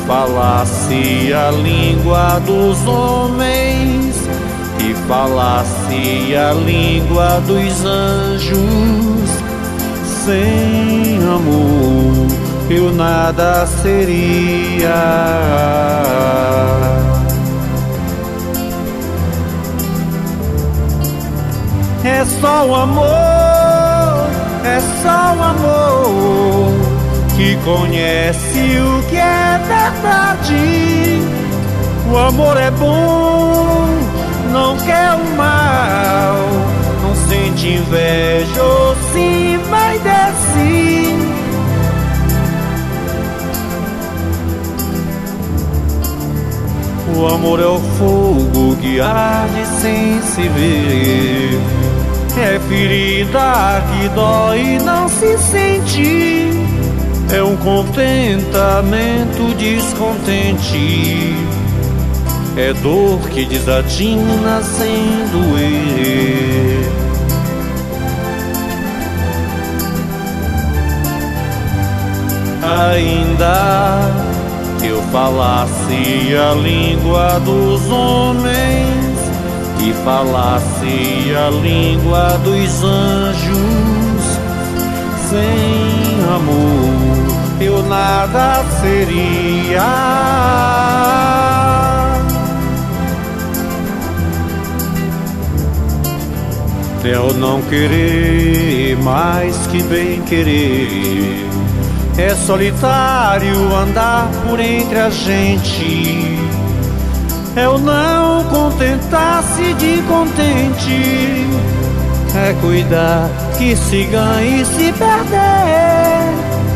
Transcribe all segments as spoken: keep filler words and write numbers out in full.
falasse a língua dos homens, que falasse a língua dos anjos, sem amor eu nada seria. É só o amor, é só o amor que conhece o que é verdade. O amor é bom, não quer o mal, não sente inveja ou se vai descer. O amor é o fogo que arde sem se ver, é ferida que dói e não se sente, é um contentamento descontente, é dor que desatina sem doer. Ainda que eu falasse a língua dos homens, que falasse a língua dos anjos, sem amor eu nada seria. É o não querer mais que bem querer, é solitário andar por entre a gente, é o não contentar-se de contente, é cuidar que se ganha e se perder,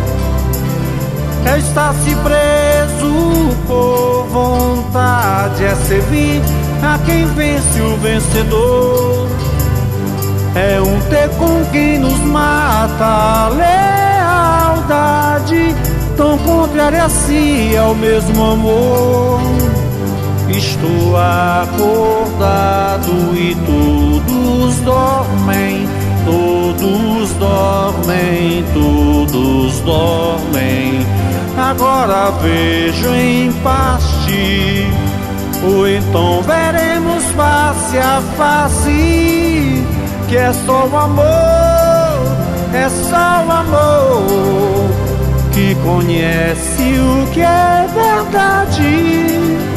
é estar se preso por vontade, é servir a quem vence o vencedor, é um ter com quem nos mata a lealdade, tão contrária a si ao mesmo amor. Estou acordado e todos dormem, todos dormem, todos dormem. Agora vejo em parte, ou então veremos face a face, que é só o amor, é só o amor que conhece o que é verdade.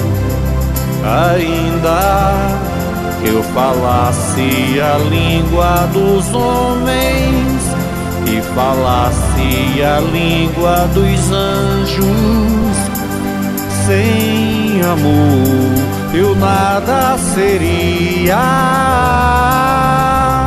Ainda que eu falasse a língua dos homens, que falasse a língua dos anjos, sem amor eu nada seria.